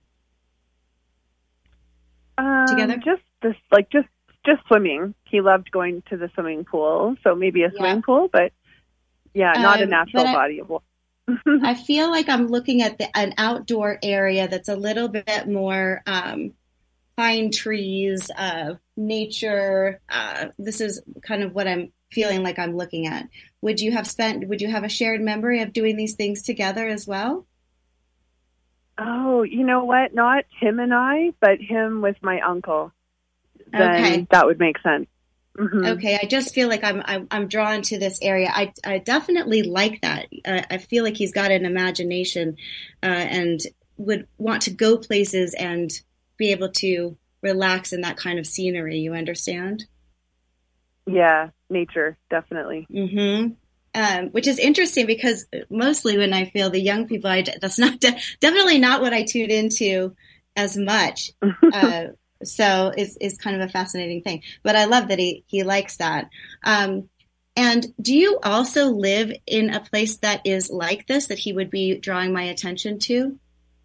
Um, Together? Just this, like just just swimming. He loved going to the swimming pool, so maybe a swimming Yeah. pool, but yeah, not a Um, natural but I- body of water. I feel like I'm looking at the, an outdoor area that's a little bit more um, pine trees, uh, nature. Uh, this is kind of what I'm feeling like I'm looking at. Would you have spent, would you have a shared memory of doing these things together as well? Oh, you know what? Not him and I, but him with my uncle. Then Okay. that would make sense. Mhm. Okay, I just feel like I'm I'm, I'm drawn to this area. I, I definitely like that. Uh, I feel like he's got an imagination uh, and would want to go places and be able to relax in that kind of scenery. You understand? Yeah, nature, definitely. Mm-hmm. Um, which is interesting because mostly when I feel the young people, I, that's not de- definitely not what I tuned into as much. Uh, so it's, it's kind of a fascinating thing. But I love that he, he likes that. Um, and do you also live in a place that is like this, that he would be drawing my attention to?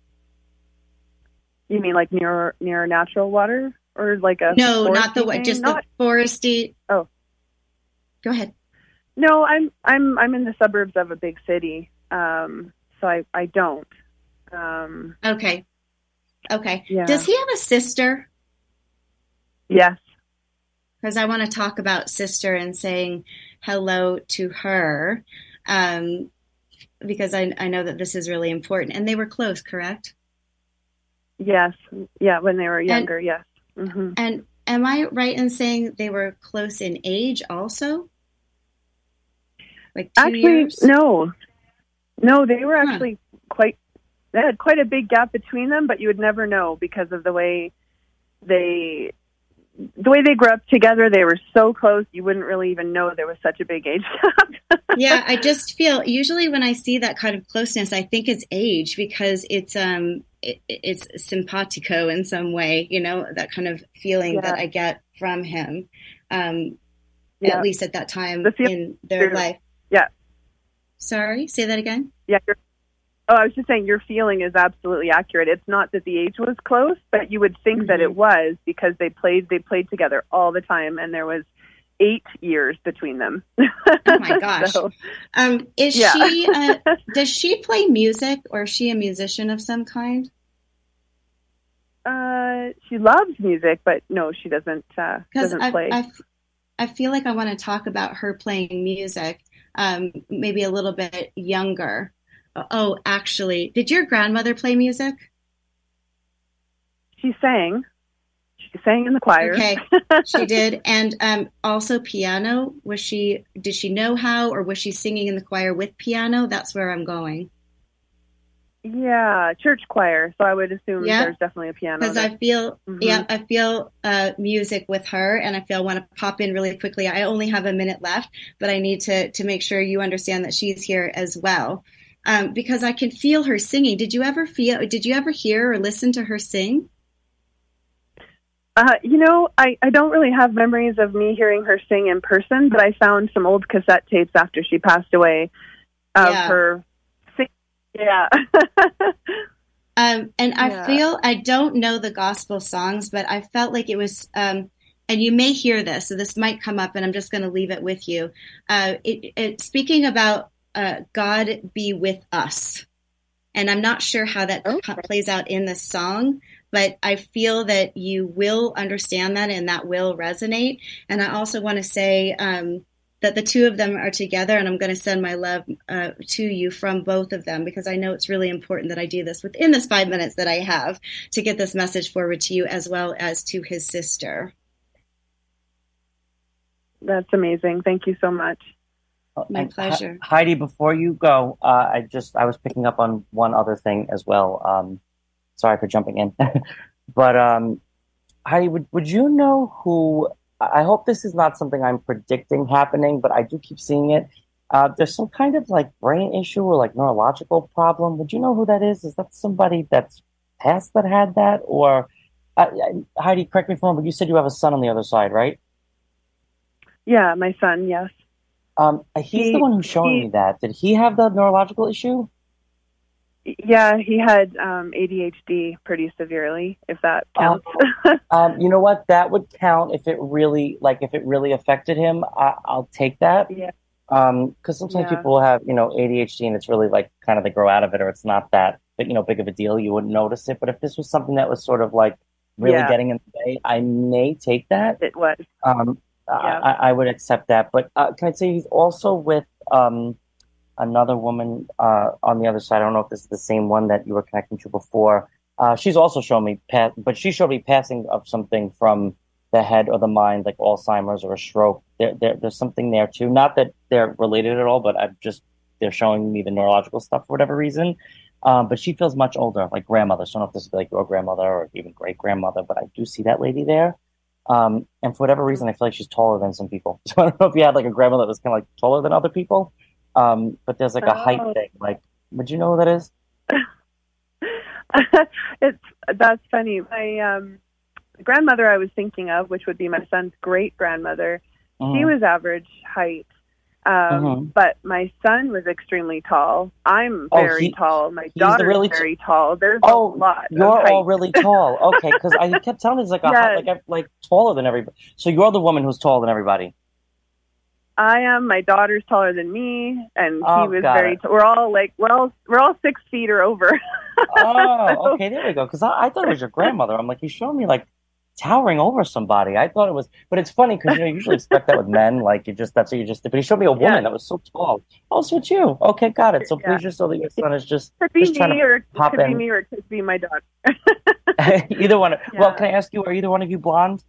You mean like near near natural water, or like a No, not the foresty one, thing? just Not, the foresty. Oh. Go ahead. No, I'm I'm I'm in the suburbs of a big city, um, so I I don't. Um, Okay. Okay. Yeah. Does he have a sister? yes. Because I want to talk about sister and saying hello to her, um, because I, I know that this is really important. And they were close, correct? Yes. Yeah, when they were younger, yes. hmm And am I right in saying they were close in age also? Like two Actually, years? no. No, they were Huh. actually quite, they had quite a big gap between them, but you would never know because of the way they, the way they grew up together. They were so close, you wouldn't really even know there was such a big age gap. Yeah, I just feel usually when I see that kind of closeness, I think it's age because it's um it, it's simpatico in some way, you know, that kind of feeling Yeah. that I get from him, um, Yeah. at least at that time The feel- in their life. Yeah. Sorry, say that again. Yeah. You're, oh, I was just saying your feeling is absolutely accurate. It's not that the age was close, but you would think that it was because they played they played together all the time, and there was eight years between them. Oh my gosh. So, Um, is Yeah. she? Uh, does she play music, or is she a musician of some kind? uh, she loves music, but no, she doesn't. Uh, Because doesn't I, play. I, I feel like I want to talk about her playing music, um, maybe a little bit younger. Oh, actually, did your grandmother play music? She sang. She sang in the choir. Okay, she did, and um, also piano. Was she? Did she know how, or was she singing in the choir with piano? That's where I'm going. Yeah, church choir. So I would assume Yeah. there's definitely a piano. Because there. I feel, Mhm. yeah, I feel uh, music with her, and I feel I want to pop in really quickly. I only have a minute left, but I need to to make sure you understand that she's here as well, um, because I can feel her singing. Did you ever feel? Did you ever hear or listen to her sing? Uh, you know, I, I don't really have memories of me hearing her sing in person, but I found some old cassette tapes after she passed away of Yeah. her sing. Yeah. Um, and I Yeah. feel, I don't know the gospel songs, but I felt like it was, um, and you may hear this, so this might come up, and I'm just going to leave it with you. Uh, it, it, speaking about uh, God be with us. And I'm not sure how that Okay. plays out in the song, but I feel that you will understand that and that will resonate. And I also want to say um, that the two of them are together, and I'm going to send my love uh, to you from both of them, because I know it's really important that I do this within this five minutes that I have to get this message forward to you as well as to his sister. That's amazing. Thank you so much. My And pleasure. He- Heidi, before you go, uh, I just I was picking up on one other thing as well. Um, sorry for jumping in, but um, Heidi, would would you know who? I hope this is not something I'm predicting happening, but I do keep seeing it. Uh, there's some kind of like brain issue or like neurological problem. Would you know who that is? Is that somebody that's passed that had that, or uh, Heidi? Correct me if I'm wrong, but you said you have a son on the other side, right? Yeah, my son, yes. Um, he's He- the one who's showing he- me that. Did he have the neurological issue? Yeah, he had um, A D H D pretty severely, if that counts. Um, you know what? That would count if it really, like, if it really affected him. I, I'll take that. Yeah. Um, because sometimes Yeah. people have, you know, A D H D and it's really like kind of they grow out of it, or it's not that, you know, big of a deal. You wouldn't notice it. But if this was something that was sort of like really Yeah. getting in the way, I may take that. It was. Um, Yeah. I, I would accept that. But uh, can I say he's also with um another woman uh on the other side. I don't know if this is the same one that you were connecting to before. Uh, she's also shown me, pa- but she showed me passing of something from the head or the mind, like Alzheimer's or a stroke. There, there, there's something there too. Not that they're related at all, but I've just they're showing me the neurological stuff for whatever reason. Um, but she feels much older, like grandmother. So I don't know if this is like your grandmother or even great grandmother, but I do see that lady there. Um, and for whatever reason, I feel like she's taller than some people. So I don't know if you had like a grandmother that was kind of like taller than other people. Um, but there's like a height Oh. thing. Like, would you know who that is? It's that's funny. My um, grandmother I was thinking of, which would be my son's great grandmother, she Mhm. was average height. Um, Mhm. But my son was extremely tall. I'm Oh, very he- tall. My the daughter's really t- very tall. There's Oh, a lot. you're of height. all really tall. Okay, because I kept telling it's like a Yes. like I'm like taller than everybody. So you're the woman who's taller than everybody. I am. My daughter's taller than me, and Oh, he was got very. it. T- we're all like, we're all we're all six feet or over. Oh, okay, there we go. Because I, I thought it was your grandmother. I'm like, you showed me like towering over somebody. I thought it was, but it's funny because you know you usually expect that with men, like you just that's what you just did. But he showed me a woman Yeah. that was so tall. Oh, so it's you. Okay, got it. So Yeah. please just so that your son is just Could be just trying me, to or it pop could be in. me, or it could be my daughter. either one. Well, Yeah. can I ask you? Are either one of you blonde?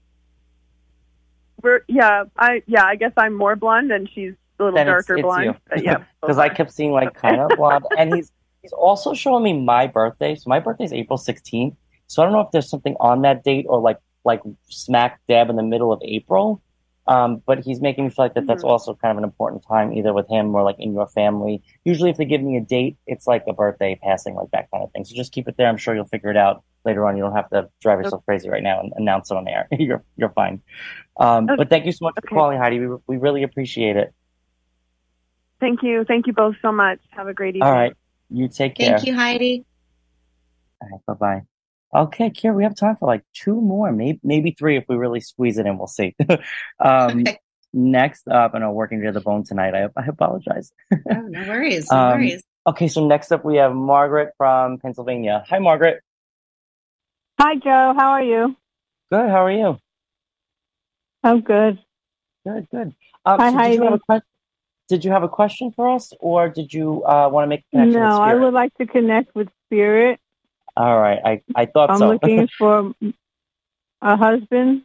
We're yeah, I yeah, I guess I'm more blonde, and she's a little Then it's- darker it's blonde. you. But yeah, Because I kept seeing like kind of blonde, and he's he's also showing me my birthday. So my birthday is April sixteenth. So I don't know if there's something on that date or like like smack dab in the middle of April. Um, but he's making me feel like that that's Mhm. also kind of an important time, either with him or like in your family. Usually, if they give me a date, it's like a birthday passing, like that kind of thing. So just keep it there. I'm sure you'll figure it out later on. You don't have to drive yourself crazy right now and announce it on air. you're you're fine. Um, Okay. but thank you so much for Okay. calling, Heidi. We we really appreciate it. Thank you, thank you both so much. Have a great evening. All right, you take care. Thank you, Heidi. All right, bye-bye. Okay, Kira, we have time for like two more, maybe maybe three if we really squeeze it in. We'll see. um, Okay. Next up, I know working to the bone tonight. I, I apologize. Oh, no worries. No Um, worries. Okay, so next up we have Margaret from Pennsylvania. Hi, Margaret. Hi, Joe. How are you? Good. How are you? I'm good. Good. Good. Um, Hi, so did you have a Heidi. question? Did you have a question for us, or did you uh, want to make a connection with No, I Spirit? would like to connect with Spirit. All right. I I thought I'm so. looking for a husband.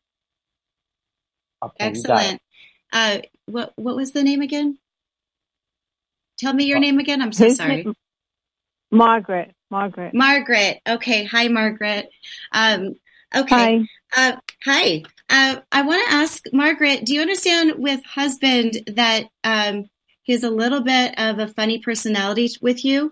Okay, you got it. Excellent. Uh, what what was the name again? Tell me your name again. I'm so His sorry. name- Margaret. Margaret. Margaret. Okay. Hi, Margaret. Um, okay. Hi. Uh, hi. Uh, I want to ask Margaret, do you understand with husband that um, he has a little bit of a funny personality with you?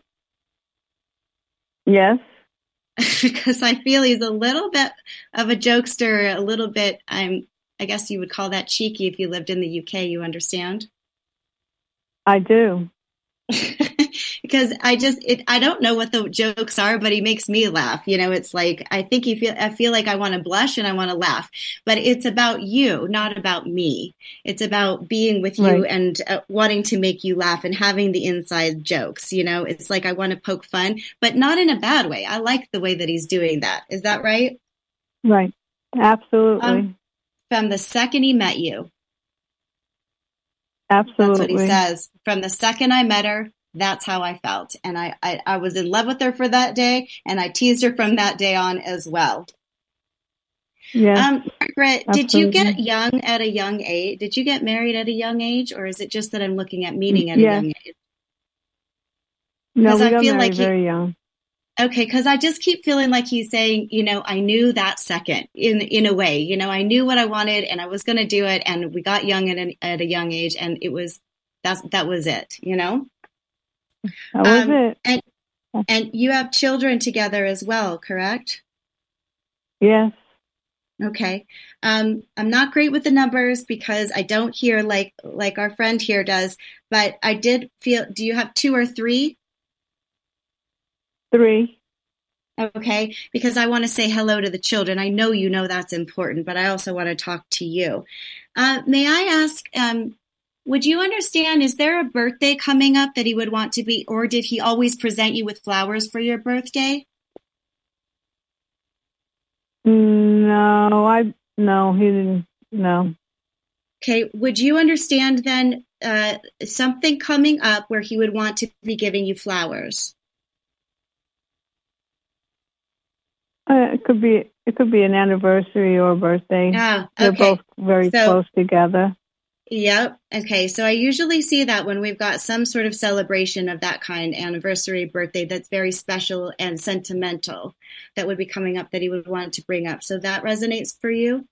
Yes. Because I feel he's a little bit of a jokester, a little bit, I'm, I guess you would call that cheeky if you lived in the U K, you understand? I do. because I just, it, I don't know what the jokes are, but he makes me laugh. You know, it's like, I think you feel, I feel like I want to blush and I want to laugh, but it's about you, not about me. It's about being with you Right. and uh, wanting to make you laugh and having the inside jokes. You know, it's like, I want to poke fun, but not in a bad way. I like the way that he's doing that. Is that right? Right. Absolutely. Um, from the second he met you. Absolutely. That's what he says. From the second I met her, that's how I felt. And I, I, I was in love with her for that day, and I teased her from that day on as well. Yeah. Um, Margaret, did you get absolutely. young at a young age? Did you get married at a young age, or is it just that I'm looking at meeting at Yes. a young age? No, 'Cause we I got feel married like he- very young. Okay, because I just keep feeling like he's saying, you know, I knew that second in in a way. You know, I knew what I wanted, and I was going to do it, and we got young at, an, at a young age, and it was that's that was it. You know, That was Um, it. and and you have children together as well, correct? Yes. Okay. Um, I'm not great with the numbers because I don't hear like like our friend here does, but I did feel. Do you have two or three? Three. Okay, because I want to say hello to the children. I know you know that's important, but I also want to talk to you. Uh, may I ask, um, would you understand, is there a birthday coming up that he would want to be, or did he always present you with flowers for your birthday? No, I no, he didn't. No. Okay, would you understand then uh, something coming up where he would want to be giving you flowers? Uh, it could be. It could be an anniversary or a birthday. Ah, They're okay. both very So- close together. Yep. Okay. So I usually see that when we've got some sort of celebration of that kind, anniversary, birthday, that's very special and sentimental, that would be coming up that he would want to bring up. So that resonates for you?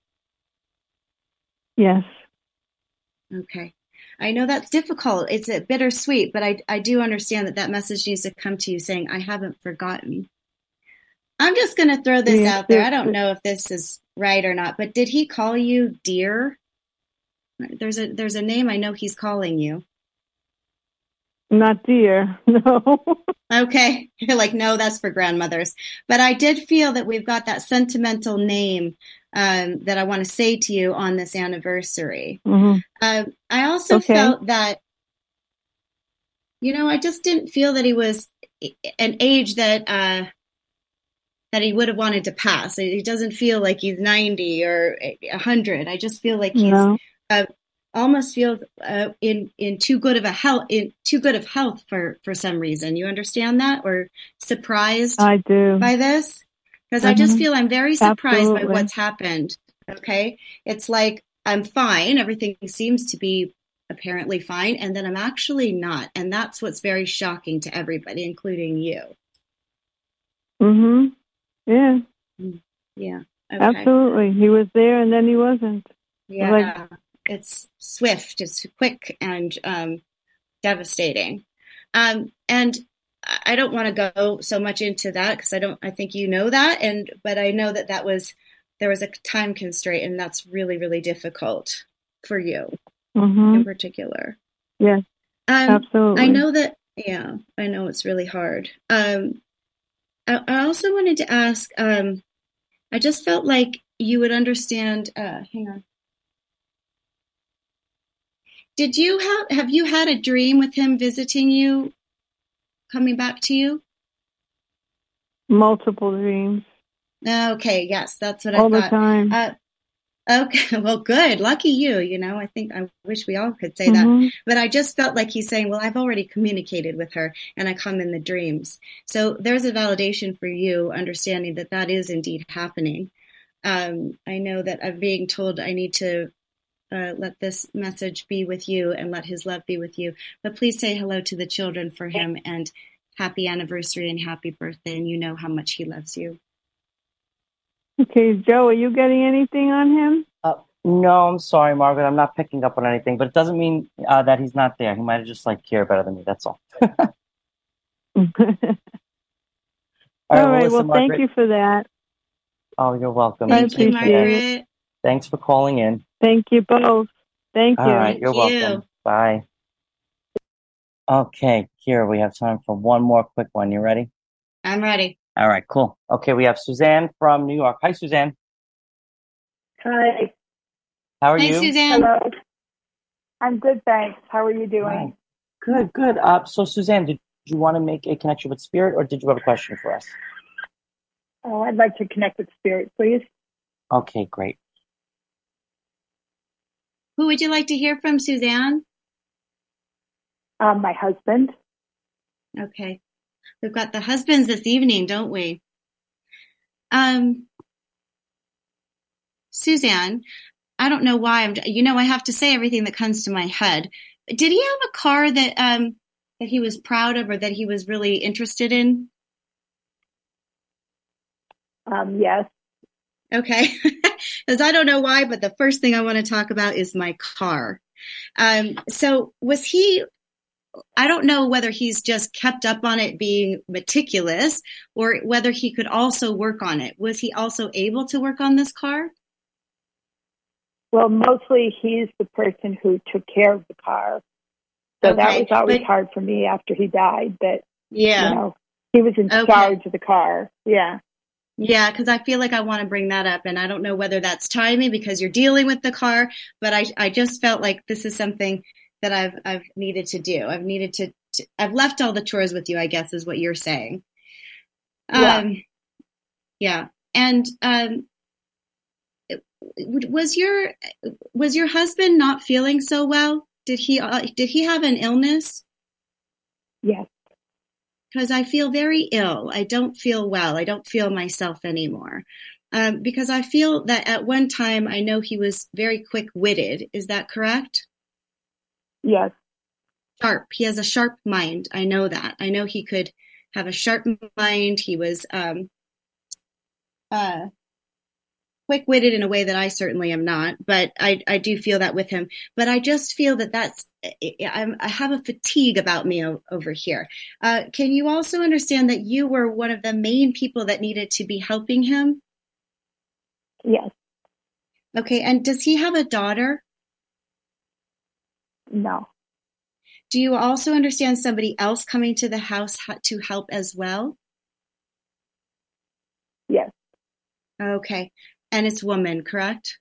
Yes. Okay. I know that's difficult. It's a bittersweet, but I, I do understand that that message needs to come to you saying, I haven't forgotten. I'm just going to throw this Yes, out there. yes, I don't yes. know if this is right or not, but did he call you dear? There's a there's a name I know he's calling you. Not dear. No. Okay. You're like, no, that's for grandmothers. But I did feel that we've got that sentimental name um, that I want to say to you on this anniversary. hmm Um, I also Okay. felt that, you know, I just didn't feel that he was an age that uh, that he would have wanted to pass. He doesn't feel like he's ninety or one hundred. I just feel like he's No. uh, almost feels uh, in in too good of a health in too good of health for for some reason. You understand that, or surprised I do. by this? Because I just Mhm. feel I'm very surprised by Absolutely. what's happened. Okay, it's like I'm fine. Everything seems to be apparently fine, and then I'm actually not, and that's what's very shocking to everybody, including you. hmm Yeah. Yeah. Okay. Absolutely. He was there and then he wasn't. Yeah. Like- It's swift, it's quick and um, devastating. Um, and I I don't want to go so much into that because I don't, I think you know that. And, but I know that that was, there was a time constraint, and that's really, really difficult for you hmm in particular. Yes. Um, Absolutely. I know that, yeah, I know it's really hard. Um, I, I also wanted to ask, um, I just felt like you would understand, uh, hang on. Did you have, have you had a dream with him visiting you, coming back to you? Multiple dreams. Okay, yes, that's what All I the thought. time. Uh, okay, well, good. Lucky you, you know, I think, I wish we all could say that. Mhm. But I just felt like he's saying, well, I've already communicated with her and I come in the dreams. So there's a validation for you, understanding that that is indeed happening. Um, I know that I'm being told I need to uh, let this message be with you and let his love be with you. But please say hello to the children for him, and happy anniversary and happy birthday. And you know how much he loves you. Okay, Joe, are you getting anything on him? Uh, no, I'm sorry, Margaret. I'm not picking up on anything, but it doesn't mean uh, that he's not there. He might have just like cared better than me. That's all. All well, right. listen, Well, thank Margaret- you for that. Oh, you're welcome. I Thank you, appreciate it. Margaret. Thanks for calling in. Thank you both. Thank All you. right, you're Thank you. welcome. Bye. Okay, here we have time for one more quick one. You ready? I'm ready. All right, cool. Okay, we have Suzanne from New York. Hi, Suzanne. Hi. How are Hi, you? Suzanne. Hello. I'm good, thanks. How are you doing? Hi. Good, good. Uh, so, Suzanne, did you want to make a connection with Spirit, or did you have a question for us? Oh, I'd like to connect with Spirit, please. Okay, great. Who would you like to hear from, Suzanne? Um, my husband. Okay. We've got the husbands this evening, don't we? Um, Suzanne, I don't know why I'm, you know, I have to say everything that comes to my head. Did he have a car that, um, that he was proud of or that he was really interested in? Um, yes. Okay. Because I don't know why, but the first thing I want to talk about is my car. Um, so was he, I don't know whether he's just kept up on it being meticulous or whether he could also work on it. Was he also able to work on this car? Well, mostly he's the person who took care of the car. So Okay, that was always but- hard for me after he died, that, Yeah. you know, he was in Okay. charge of the car. Yeah. Yeah, because I feel like I want to bring that up, and I don't know whether that's timing because you're dealing with the car, but I I just felt like this is something that I've I've needed to do. I've needed to, to I've left all the chores with you, I guess, is what you're saying. Yeah. Um, yeah, and um, was your was your husband not feeling so well? Did he uh, did he have an illness? Yes. Because I feel very ill. I don't feel well. I don't feel myself anymore. Um, because I feel that at one time, I know he was very quick-witted. Is that correct? Yes. Sharp. He has a sharp mind. I know that. I know he could have a sharp mind. He was um, uh, quick-witted in a way that I certainly am not, but I, I do feel that with him. But I just feel that that's, I'm, I have a fatigue about me o- over here. Uh, can you also understand that you were one of the main people that needed to be helping him? Yes. Okay, and does he have a daughter? No. Do you also understand somebody else coming to the house ha- to help as well? Yes. Okay, and it's woman, correct?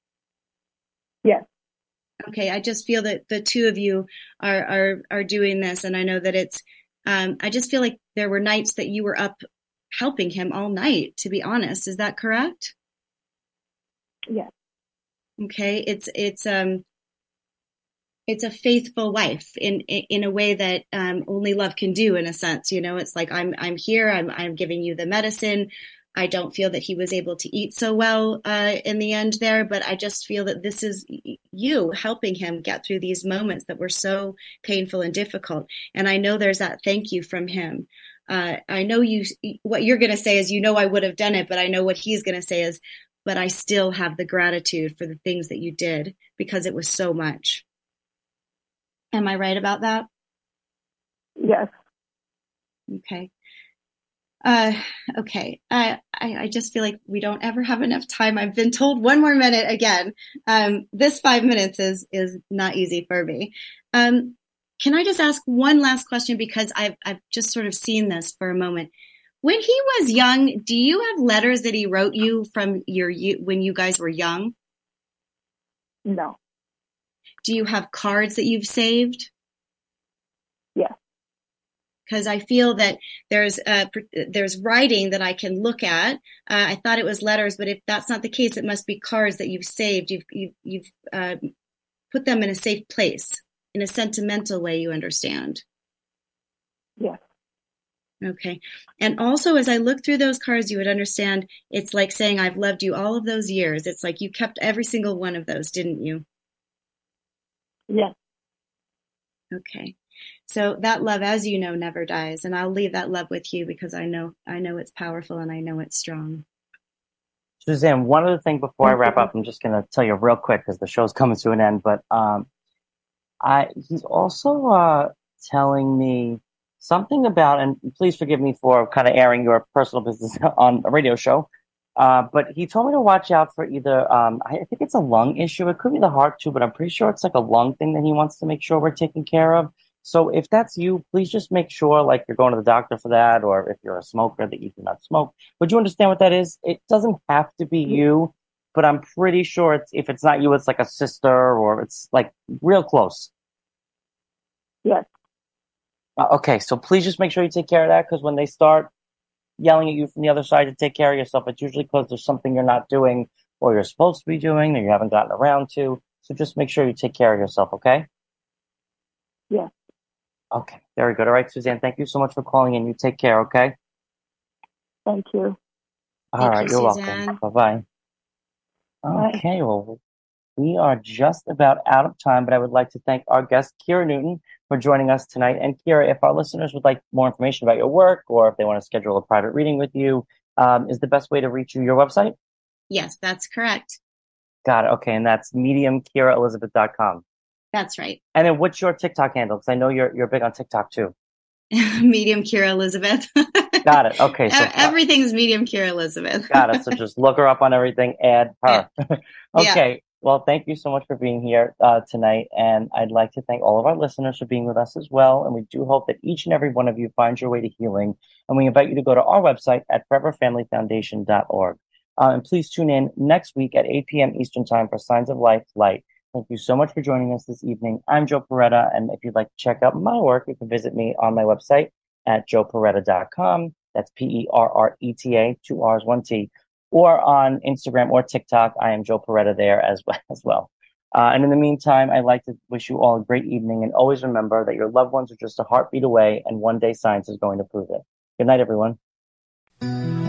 Yes. Okay, I just feel that the two of you are are are doing this, and I know that it's. Um, I just feel like there were nights that you were up helping him all night. To be honest, is that correct? Yes. Okay, it's it's um it's a faithful wife in in a way that um, only love can do. In a sense, you know, it's like I'm I'm here. I'm I'm giving you the medicine. I don't feel that he was able to eat so well uh, in the end there, but I just feel that this is you helping him get through these moments that were so painful and difficult. And I know there's that thank you from him. Uh, I know you, what you're going to say is, you know, I would have done it, but I know what he's going to say is, but I still have the gratitude for the things that you did because it was so much. Am I right about that? Yes. Okay. Uh, okay. I, I, I just feel like we don't ever have enough time. I've been told one more minute again. Um, this five minutes is, is not easy for me. Um, can I just ask one last question? Because I've, I've just sort of seen this for a moment. When he was young, do you have letters that he wrote you from your, you, when you guys were young? No. Do you have cards that you've saved? Yes. Because I feel that there's uh, there's writing that I can look at. Uh, I thought it was letters, but if that's not the case, it must be cards that you've saved. You've you've, you've uh, put them in a safe place, in a sentimental way. You understand? Yes. Okay. And also, as I look through those cards, you would understand. It's like saying, "I've loved you all of those years." It's like you kept every single one of those, didn't you? Yes. Okay. So that love, as you know, never dies. And I'll leave that love with you because I know I know it's powerful and I know it's strong. Suzanne, one other thing before I wrap up, I'm just going to tell you real quick because the show's coming to an end. But um, I he's also uh, telling me something about, and please forgive me for kind of airing your personal business on a radio show, uh, but he told me to watch out for either, um, I think it's a lung issue. It could be the heart too, but I'm pretty sure it's like a lung thing that he wants to make sure we're taking care of. So if that's you, please just make sure like you're going to the doctor for that, or if you're a smoker that you do not smoke. Would you understand what that is? It doesn't have to be you, but I'm pretty sure it's, if it's not you, it's like a sister or it's like real close. Yes. Uh, okay, so please just make sure you take care of that, because when they start yelling at you from the other side to take care of yourself, it's usually because there's something you're not doing or you're supposed to be doing that you haven't gotten around to. So just make sure you take care of yourself, okay? Yes. Okay, very good. All right, Suzanne, thank you so much for calling in. You take care, okay? Thank you. All Thank right, you, you're Suzanne. welcome. Bye-bye. Bye. Okay, well, we are just about out of time, but I would like to thank our guest, Kira Newton, for joining us tonight. And Kira, if our listeners would like more information about your work, or if they want to schedule a private reading with you, um, is the best way to reach you your website? Yes, that's correct. Got it. Okay, and that's medium kira elizabeth dot com. That's right. And then what's your TikTok handle? Because I know you're you're big on TikTok too. Medium Kira Elizabeth. Got it. Okay, so Everything's Medium Kira Elizabeth. got it. So just look her up on everything, add her. Okay. Yeah. Well, thank you so much for being here uh, tonight. And I'd like to thank all of our listeners for being with us as well. And we do hope that each and every one of you finds your way to healing. And we invite you to go to our website at forever family foundation dot org. Uh, and please tune in next week at eight p.m. Eastern Time for Signs of Life Light. Thank you so much for joining us this evening. I'm Joe Peretta, and if you'd like to check out my work, you can visit me on my website at joe peretta dot com. That's P E R R E T A, two R's, one T. Or on Instagram or TikTok, I am Joe Peretta there as well. As well. Uh, and in the meantime, I'd like to wish you all a great evening, and always remember that your loved ones are just a heartbeat away, and one day science is going to prove it. Good night, everyone.